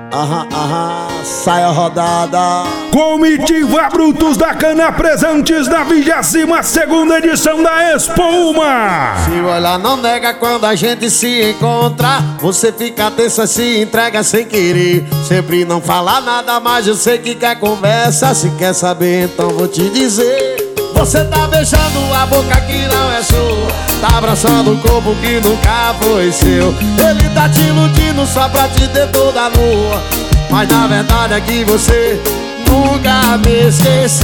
Sai a rodada. Comitiva Brutos da Cana presentes da 22ª edição da Espuma. Se olhar não nega quando a gente se encontra. Você fica tensa, se entrega sem querer. Sempre não fala nada, mas eu sei que quer conversa. Se quer saber, então vou te dizer. Você tá beijando a boca que não é sua, tá abraçando o corpo que nunca foi seu. Ele tá te iludindo só pra te ter toda nua, mas na verdade é que você nunca me esqueceu.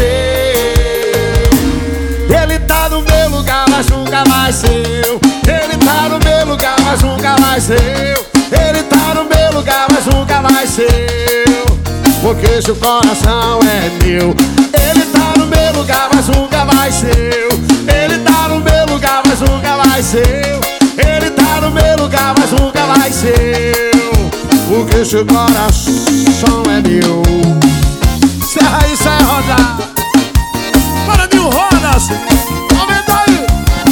Ele tá no meu lugar, mas nunca vai ser eu. Ele tá no meu lugar, mas nunca vai ser eu. Ele tá no meu lugar, mas nunca vai ser eu, porque seu coração é meu. Ele tá no meu lugar, mas nunca vai ser eu. Ele tá no meu lugar, mas nunca vai ser eu. Ele tá no meu lugar, mas nunca vai ser eu, porque seu coração é meu. Serra aí, sai rodar. Para mil rodas. Aumenta aí.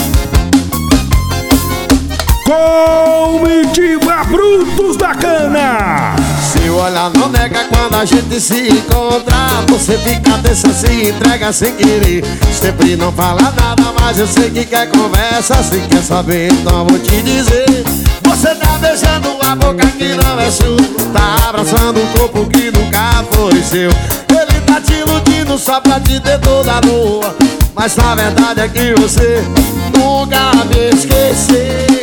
Comitiva Brutos da Cana. Se olhar não nega quando a gente se encontra. Você fica tensa, se entrega sem querer. Sempre não fala nada, mas eu sei que quer conversa. Se quer saber, então vou te dizer. Você tá beijando a boca que não é sua, tá abraçando um corpo que nunca foi seu. Ele tá te iludindo só pra te ter toda nua, mas na verdade é que você nunca me esqueceu.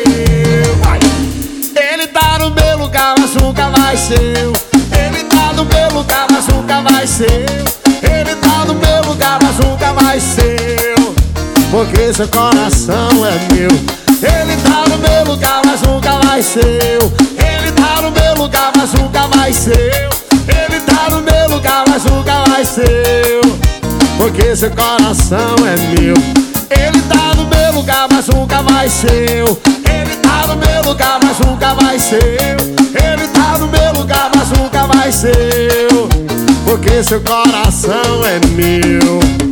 Ele tá no meu lugar, mas nunca vai ser eu. Ele tá no meu lugar, mas nunca vai ser eu. Ele tá no meu lugar, mas nunca vai ser eu, porque seu coração é meu. Ele tá no meu lugar, mas nunca vai ser eu. Ele tá no meu lugar, mas nunca vai ser eu. Ele tá no meu lugar, mas nunca vai ser eu, porque seu coração é meu. Ele tá no meu lugar, mas nunca vai ser eu. Ele tá no meu lugar, mas nunca vai ser eu. Ele tá no meu lugar, mas nunca vai ser eu, porque seu coração é meu.